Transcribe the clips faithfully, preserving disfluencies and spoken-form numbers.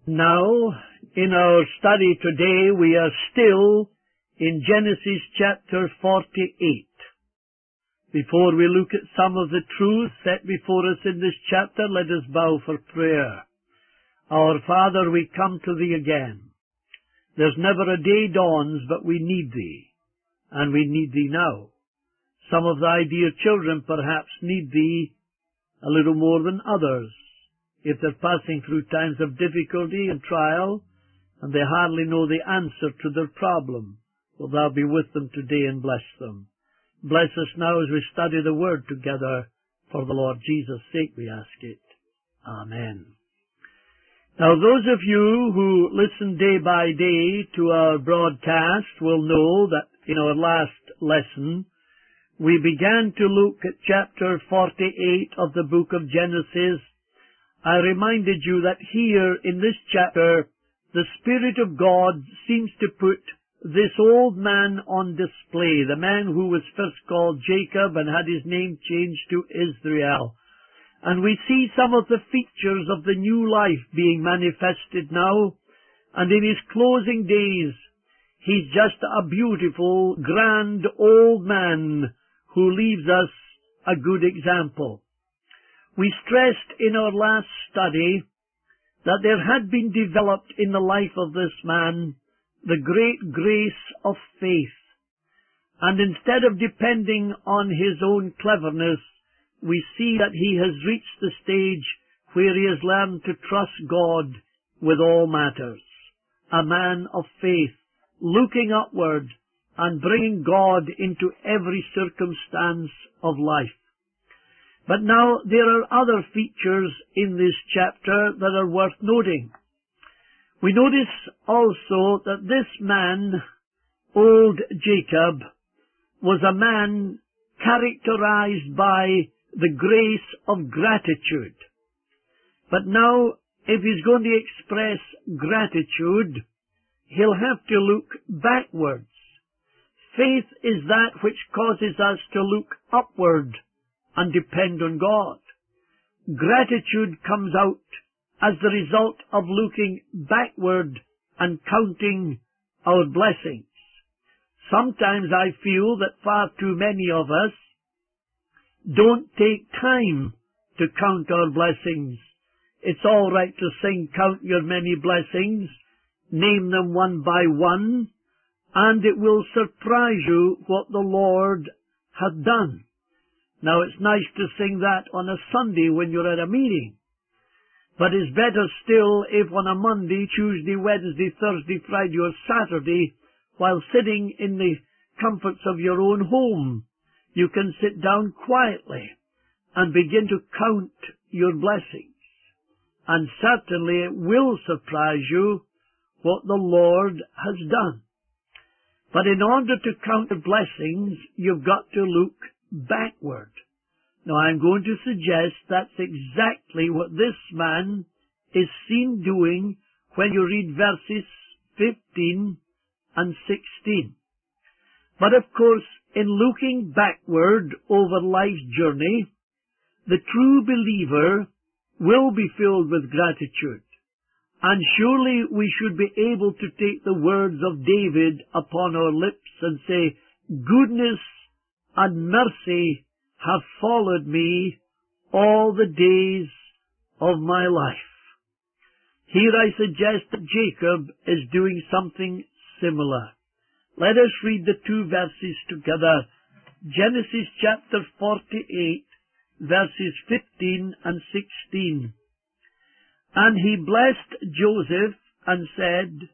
Now, in our study today, we are still in Genesis chapter forty-eight. Before we look at some of the truths set before us in this chapter, let us bow for prayer. Our Father, we come to Thee again. There's never a day dawns but we need Thee, and we need Thee now. Some of Thy dear children perhaps need Thee a little more than others. If they're passing through times of difficulty and trial, and they hardly know the answer to their problem, will Thou be with them today and bless them. Bless us now as we study the Word together. For the Lord Jesus' sake we ask it. Amen. Now those of you who listen day by day to our broadcast will know that in our last lesson we began to look at chapter forty-eight of the book of Genesis. I reminded you that here in this chapter, the Spirit of God seems to put this old man on display, the man who was first called Jacob and had his name changed to Israel. And we see some of the features of the new life being manifested now, and in his closing days, he's just a beautiful, grand old man who leaves us a good example. We stressed in our last study that there had been developed in the life of this man the great grace of faith. And instead of depending on his own cleverness, we see that he has reached the stage where he has learned to trust God with all matters. A man of faith, looking upward and bringing God into every circumstance of life. But now there are other features in this chapter that are worth noting. We notice also that this man, old Jacob, was a man characterized by the grace of gratitude. But now, if he's going to express gratitude, he'll have to look backwards. Faith is that which causes us to look upward and depend on God. Gratitude comes out as the result of looking backward and counting our blessings. Sometimes I feel that far too many of us don't take time to count our blessings. It's all right to sing, "Count your many blessings," name them one by one, and it will surprise you what the Lord hath done. Now, it's nice to sing that on a Sunday when you're at a meeting. But it's better still if on a Monday, Tuesday, Wednesday, Thursday, Friday, or Saturday, while sitting in the comforts of your own home, you can sit down quietly and begin to count your blessings. And certainly it will surprise you what the Lord has done. But in order to count the blessings, you've got to look backward. Now I'm going to suggest that's exactly what this man is seen doing when you read verses fifteen and sixteen. But of course, in looking backward over life's journey, the true believer will be filled with gratitude. And surely we should be able to take the words of David upon our lips and say, "Goodness and mercy have followed me all the days of my life." Here I suggest that Jacob is doing something similar. Let us read the two verses together. Genesis chapter forty-eight, verses fifteen and sixteen. "And he blessed Joseph and said,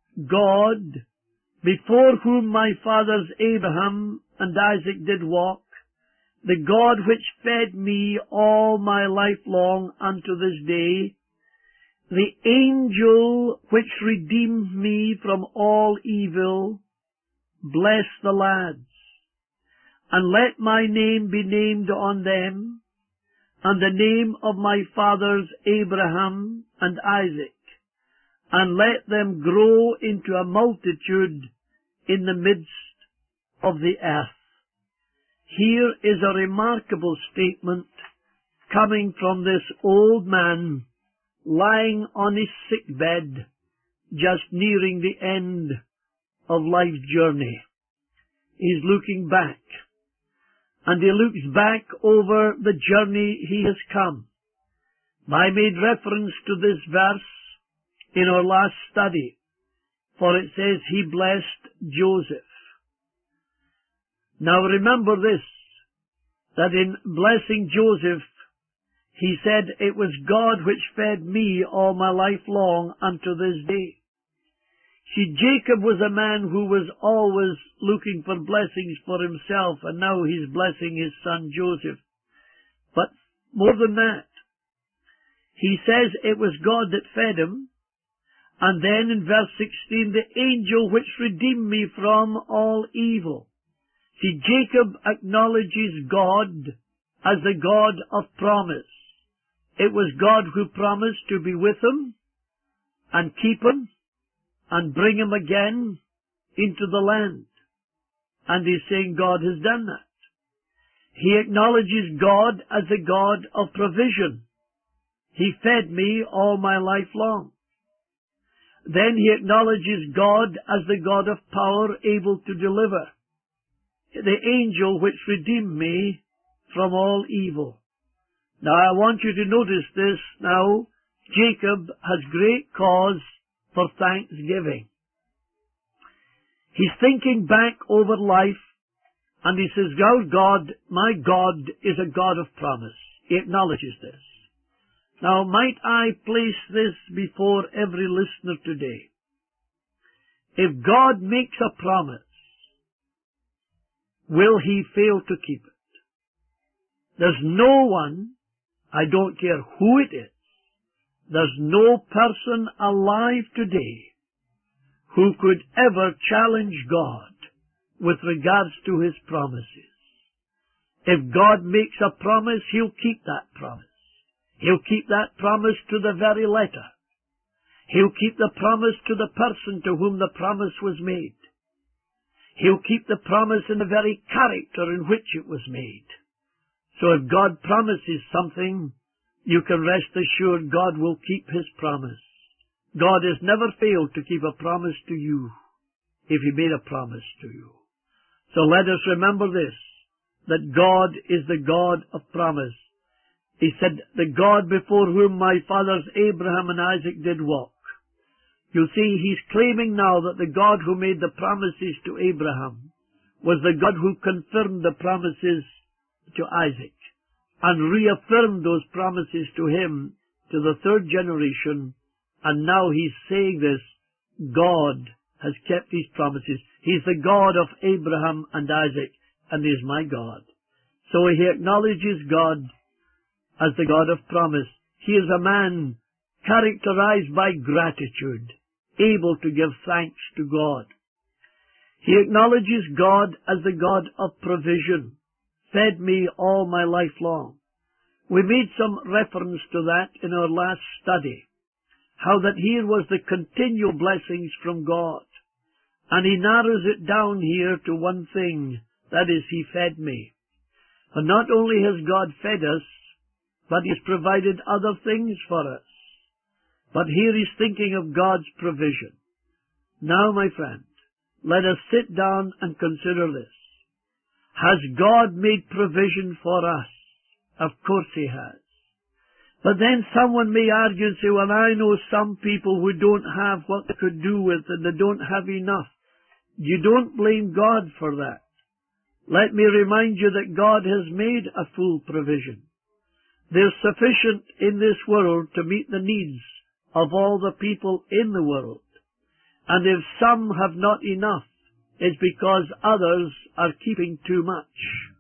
God, before whom my fathers Abraham and Isaac did walk, the God which fed me all my life long unto this day, the angel which redeemed me from all evil, bless the lads, and let my name be named on them, and the name of my fathers Abraham and Isaac, and let them grow into a multitude in the midst of the earth." Here is a remarkable statement coming from this old man lying on his sick bed, just nearing the end of life's journey. He's looking back, and he looks back over the journey he has come. I made reference to this verse in our last study, for it says he blessed Joseph. Now remember this, that in blessing Joseph, he said, it was God which fed me all my life long unto this day. See, Jacob was a man who was always looking for blessings for himself, and now he's blessing his son Joseph. But more than that, he says it was God that fed him, and then in verse sixteen, the angel which redeemed me from all evil. See, Jacob acknowledges God as the God of promise. It was God who promised to be with him and keep him and bring him again into the land. And he's saying God has done that. He acknowledges God as the God of provision. He fed me all my life long. Then he acknowledges God as the God of power, able to deliver. The angel which redeemed me from all evil. Now I want you to notice this now. Jacob has great cause for thanksgiving. He's thinking back over life, and he says, "Our God, my God, is a God of promise." He acknowledges this. Now might I place this before every listener today? If God makes a promise, will he fail to keep it? There's no one, I don't care who it is, there's no person alive today who could ever challenge God with regards to his promises. If God makes a promise, he'll keep that promise. He'll keep that promise to the very letter. He'll keep the promise to the person to whom the promise was made. He'll keep the promise in the very character in which it was made. So if God promises something, you can rest assured God will keep his promise. God has never failed to keep a promise to you if he made a promise to you. So let us remember this, that God is the God of promise. He said, the God before whom my fathers Abraham and Isaac did walk. You see, he's claiming now that the God who made the promises to Abraham was the God who confirmed the promises to Isaac and reaffirmed those promises to him to the third generation. And now he's saying this, God has kept his promises. He's the God of Abraham and Isaac, and he is my God. So he acknowledges God as the God of promise. He is a man characterized by gratitude, able to give thanks to God. He acknowledges God as the God of provision, fed me all my life long. We made some reference to that in our last study, how that here was the continual blessings from God. And he narrows it down here to one thing, that is, he fed me. And not only has God fed us, but he's provided other things for us. But here he's thinking of God's provision. Now, my friend, let us sit down and consider this. Has God made provision for us? Of course he has. But then someone may argue and say, well, I know some people who don't have what they could do with and they don't have enough. You don't blame God for that. Let me remind you that God has made a full provision. There's sufficient in this world to meet the needs of all the people in the world. And if some have not enough, it's because others are keeping too much.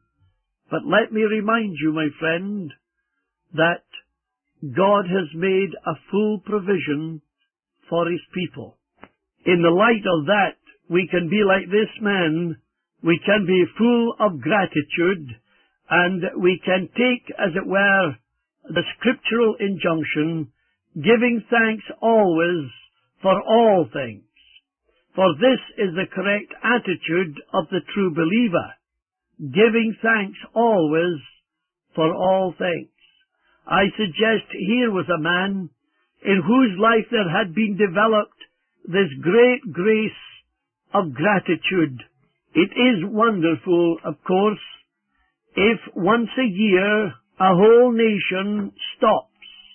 But let me remind you, my friend, that God has made a full provision for his people. In the light of that, we can be like this man. We can be full of gratitude, and we can take, as it were, the scriptural injunction, giving thanks always for all things. For this is the correct attitude of the true believer, giving thanks always for all things. I suggest here was a man, in whose life there had been developed this great grace of gratitude. It is wonderful, of course, if once a year a whole nation stops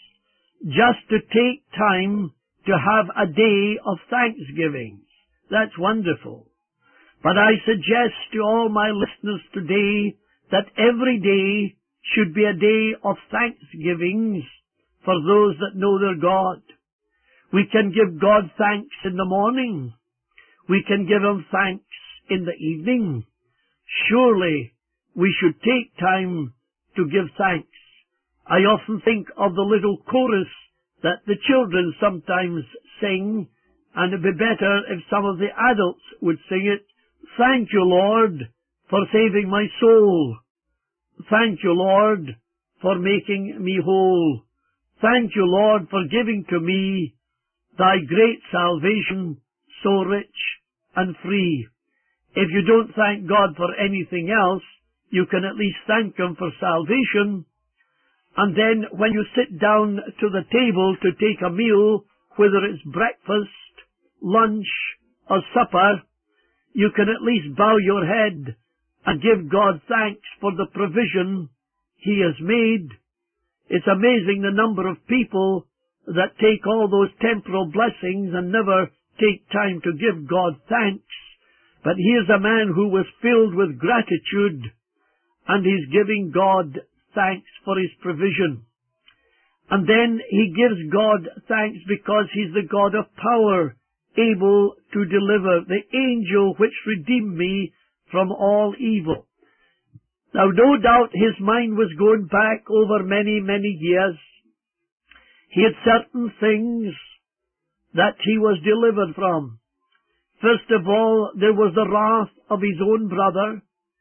just to take time to have a day of thanksgiving. That's wonderful. But I suggest to all my listeners today that every day should be a day of thanksgivings for those that know their God. We can give God thanks in the morning. We can give Him thanks in the evening. Surely we should take time to give thanks. I often think of the little chorus that the children sometimes sing, and it'd be better if some of the adults would sing it. Thank you, Lord, for saving my soul. Thank you, Lord, for making me whole. Thank you, Lord, for giving to me thy great salvation, so rich and free. If you don't thank God for anything else, you can at least thank Him for salvation. And then when you sit down to the table to take a meal, whether it's breakfast, lunch, or supper, you can at least bow your head and give God thanks for the provision He has made. It's amazing the number of people that take all those temporal blessings and never take time to give God thanks. But here's a man who was filled with gratitude, and he's giving God thanks for His provision. And then he gives God thanks because He's the God of power, able to deliver, the angel which redeemed me from all evil. Now, no doubt his mind was going back over many, many years. He had certain things that he was delivered from. First of all, there was the wrath of his own brother.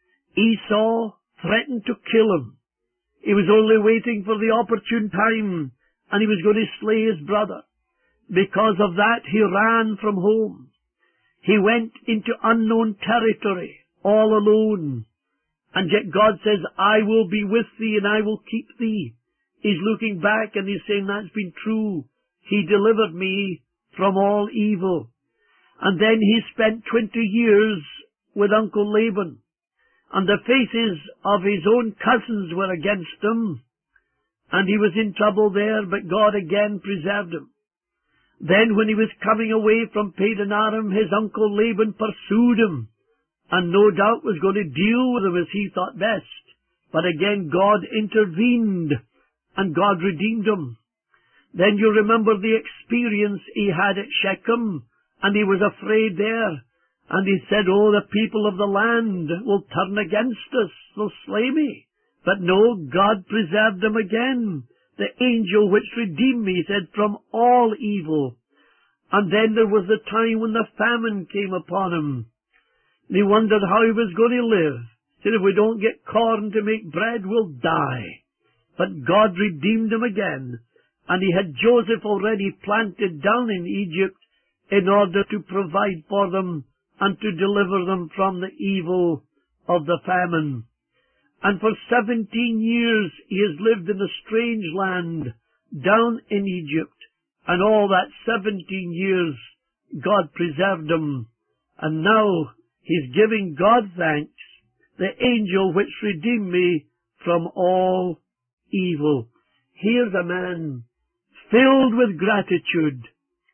Esau threatened to kill him. He was only waiting for the opportune time, and he was going to slay his brother. Because of that, he ran from home. He went into unknown territory, all alone. And yet God says, I will be with thee and I will keep thee. He's looking back and he's saying, that's been true. He delivered me from all evil. And then he spent twenty years with Uncle Laban. And the faces of his own cousins were against him. And he was in trouble there, but God again preserved him. Then when he was coming away from Padan Aram, his uncle Laban pursued him, and no doubt was going to deal with him as he thought best. But again God intervened, and God redeemed him. Then you remember the experience he had at Shechem, and he was afraid there. And he said, oh, the people of the land will turn against us, they'll slay me. But no, God preserved him again. The angel which redeemed me, he said, from all evil. And then there was the time when the famine came upon him. And he wondered how he was going to live. He said, if we don't get corn to make bread, we'll die. But God redeemed him again. And he had Joseph already planted down in Egypt in order to provide for them and to deliver them from the evil of the famine. And for seventeen years he has lived in a strange land down in Egypt. And all that seventeen years God preserved him. And now he's giving God thanks, the angel which redeemed me from all evil. Here's a man filled with gratitude.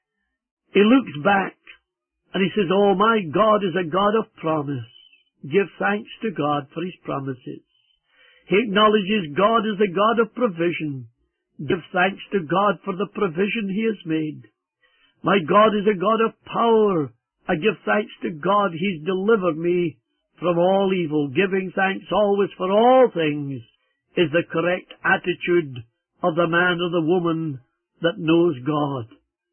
He looks back and he says, oh, my God is a God of promise. Give thanks to God for His promises. He acknowledges God is the God of provision. Give thanks to God for the provision He has made. My God is a God of power. I give thanks to God He's delivered me from all evil. Giving thanks always for all things is the correct attitude of the man or the woman that knows God.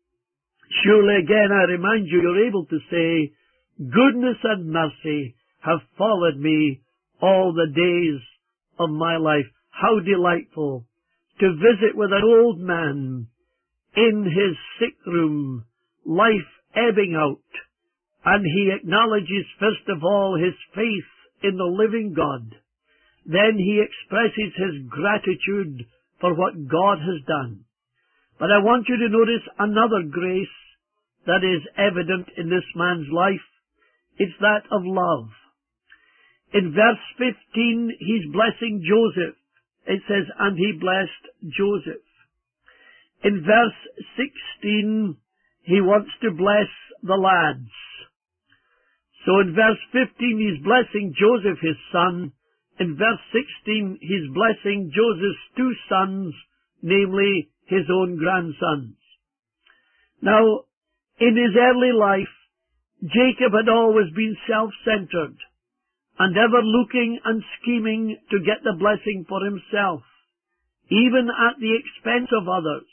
Surely again I remind you, you're able to say, goodness and mercy have followed me all the days of my life. How delightful to visit with an old man in his sick room, life ebbing out, and he acknowledges first of all his faith in the living God. Then he expresses his gratitude for what God has done. But I want you to notice another grace that is evident in this man's life. It's that of love. In verse fifteen, he's blessing Joseph. It says, and he blessed Joseph. In verse sixteen, he wants to bless the lads. So in verse fifteen, he's blessing Joseph, his son. In verse sixteen, he's blessing Joseph's two sons, namely his own grandsons. Now, in his early life, Jacob had always been self-centered and ever looking and scheming to get the blessing for himself, even at the expense of others.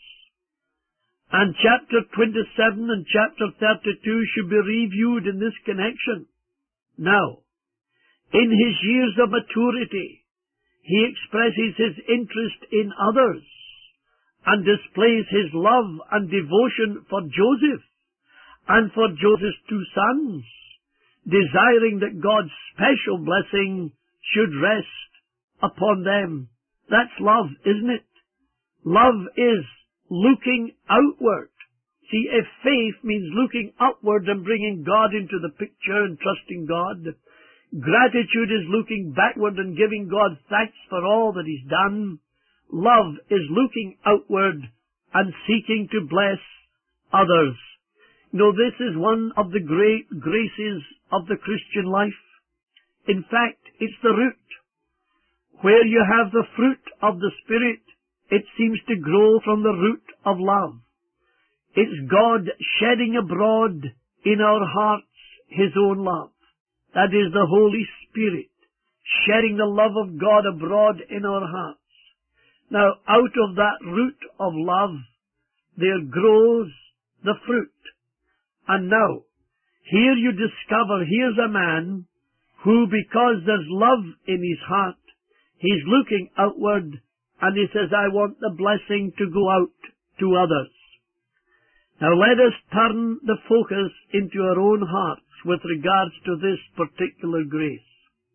And chapter twenty-seven and chapter thirty-two should be reviewed in this connection. Now, in his years of maturity, he expresses his interest in others and displays his love and devotion for Joseph and for Joseph's two sons, desiring that God's special blessing should rest upon them. That's love, isn't it? Love is looking outward. See, if faith means looking upward and bringing God into the picture and trusting God, gratitude is looking backward and giving God thanks for all that He's done. Love is looking outward and seeking to bless others. No, this is one of the great graces of the Christian life. In fact, it's the root. Where you have the fruit of the Spirit, it seems to grow from the root of love. It's God shedding abroad in our hearts His own love. That is the Holy Spirit shedding the love of God abroad in our hearts. Now, out of that root of love, there grows the fruit. And now, here you discover, here's a man who, because there's love in his heart, he's looking outward, and he says, I want the blessing to go out to others. Now let us turn the focus into our own hearts with regards to this particular grace.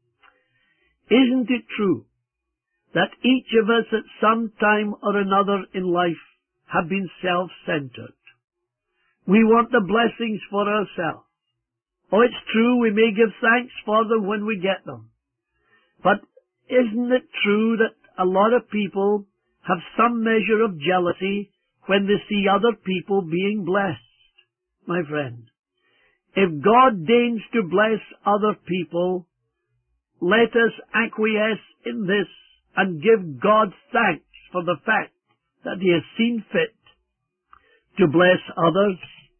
Isn't it true that each of us at some time or another in life have been self-centered? We want the blessings for ourselves. Oh, it's true, we may give thanks for them when we get them. But isn't it true that a lot of people have some measure of jealousy when they see other people being blessed? My friend, if God deigns to bless other people, let us acquiesce in this and give God thanks for the fact that He has seen fit to bless others.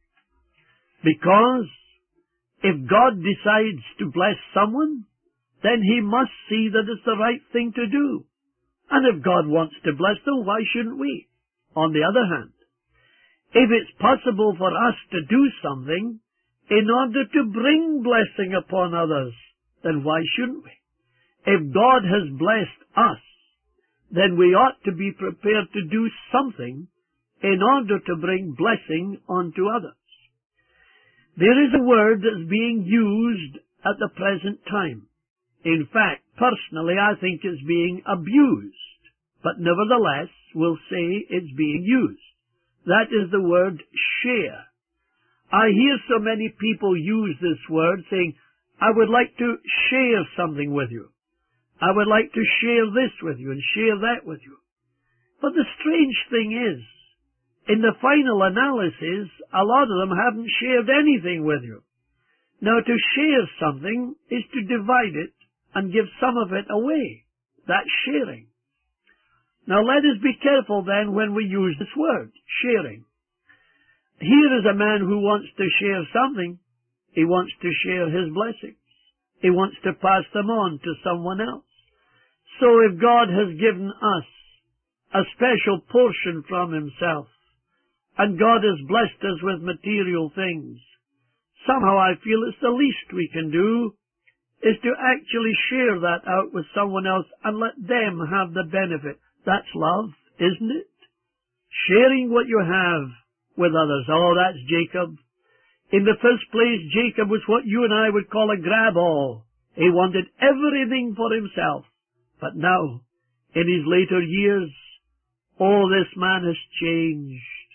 Because if God decides to bless someone, then He must see that it's the right thing to do. And if God wants to bless them, why shouldn't we? On the other hand, if it's possible for us to do something in order to bring blessing upon others, then why shouldn't we? If God has blessed us, then we ought to be prepared to do something in order to bring blessing onto others. There is a word that's being used at the present time. In fact, personally, I think it's being abused, but nevertheless, we'll say it's being used. That is the word share. I hear so many people use this word saying, I would like to share something with you. I would like to share this with you and share that with you. But the strange thing is, in the final analysis, a lot of them haven't shared anything with you. Now, to share something is to divide it and give some of it away. That's sharing. Now, let us be careful then when we use this word, sharing. Here is a man who wants to share something. He wants to share his blessings. He wants to pass them on to someone else. So if God has given us a special portion from Himself, and God has blessed us with material things, somehow I feel it's the least we can do is to actually share that out with someone else and let them have the benefit. That's love, isn't it? Sharing what you have with others. Oh, that's Jacob. In the first place, Jacob was what you and I would call a grab-all. He wanted everything for himself. But now, in his later years, oh, this man has changed.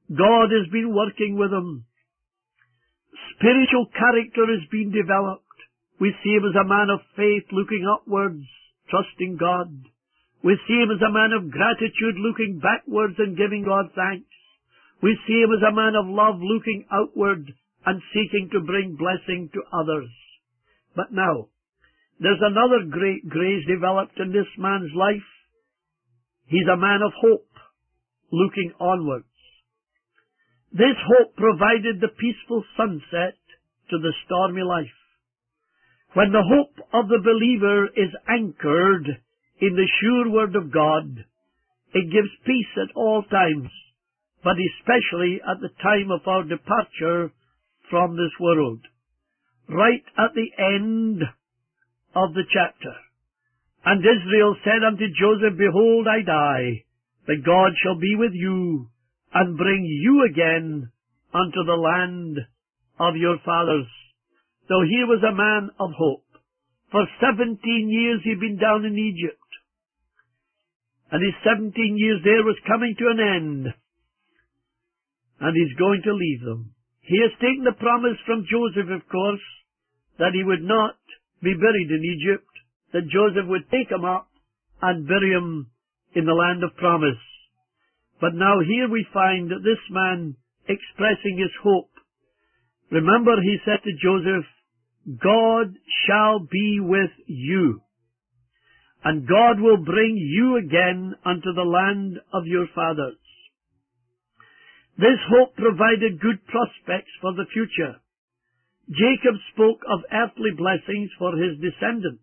God has been working with him. Spiritual character has been developed. We see him as a man of faith, looking upwards, trusting God. We see him as a man of gratitude, looking backwards and giving God thanks. We see him as a man of love, looking outward and seeking to bring blessing to others. But now, there's another great grace developed in this man's life. He's a man of hope, looking onwards. This hope provided the peaceful sunset to the stormy life. When the hope of the believer is anchored in the sure word of God, it gives peace at all times, but especially at the time of our departure from this world. Right at the end of the chapter, "And Israel said unto Joseph, Behold, I die, but God shall be with you, and bring you again unto the land of your fathers." So here was a man of hope. For seventeen years he'd been down in Egypt, and his seventeen years there was coming to an end, and he's going to leave them. He has taken the promise from Joseph, of course, that he would not be buried in Egypt, that Joseph would take him up and bury him in the land of promise. But now here we find that this man expressing his hope. Remember, he said to Joseph, "God shall be with you, and God will bring you again unto the land of your fathers." This hope provided good prospects for the future. Jacob spoke of earthly blessings for his descendants.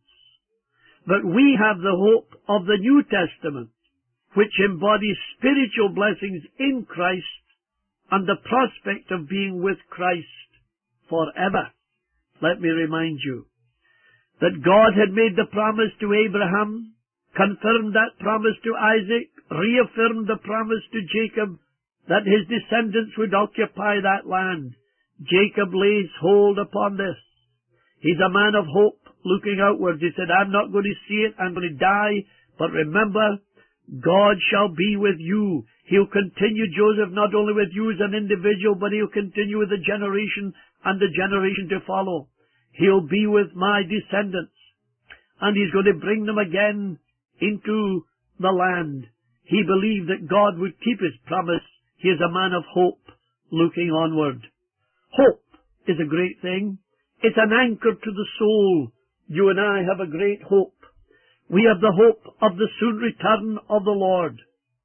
But we have the hope of the New Testament, which embodies spiritual blessings in Christ and the prospect of being with Christ forever. Let me remind you that God had made the promise to Abraham, confirmed that promise to Isaac, reaffirmed the promise to Jacob that his descendants would occupy that land. Jacob lays hold upon this. He's a man of hope, looking outwards. He said, "I'm not going to see it, I'm going to die, but remember, God shall be with you. He'll continue, Joseph, not only with you as an individual, but he'll continue with the generation and the generation to follow. He'll be with my descendants, and he's going to bring them again into the land." He believed that God would keep his promise. He is a man of hope, looking onward. Hope is a great thing. It's an anchor to the soul. You and I have a great hope. We have the hope of the soon return of the Lord.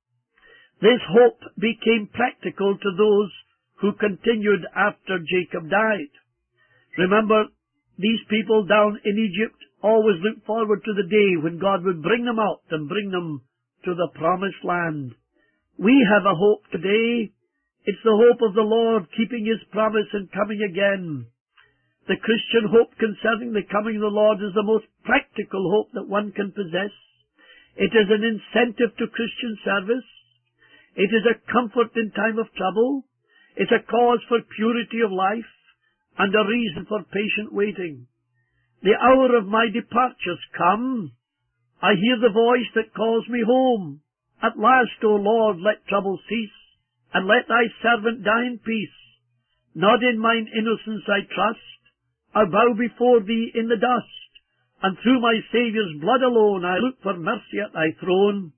This hope became practical to those who continued after Jacob died. Remember, these people down in Egypt always looked forward to the day when God would bring them out and bring them to the promised land. We have a hope today. It's the hope of the Lord keeping his promise and coming again. The Christian hope concerning the coming of the Lord is the most practical hope that one can possess. It is an incentive to Christian service. It is a comfort in time of trouble. It's a cause for purity of life and a reason for patient waiting. The hour of my departure's come. I hear the voice that calls me home. At last, O Lord, let trouble cease, and let thy servant die in peace. Not in mine innocence I trust. I bow before thee in the dust, and through my Saviour's blood alone I look for mercy at thy throne.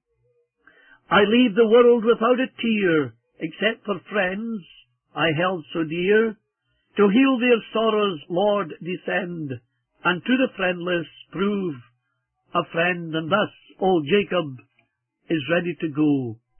I leave the world without a tear, except for friends I held so dear. To heal their sorrows, Lord, descend, and to the friendless prove a friend. And thus old Jacob is ready to go.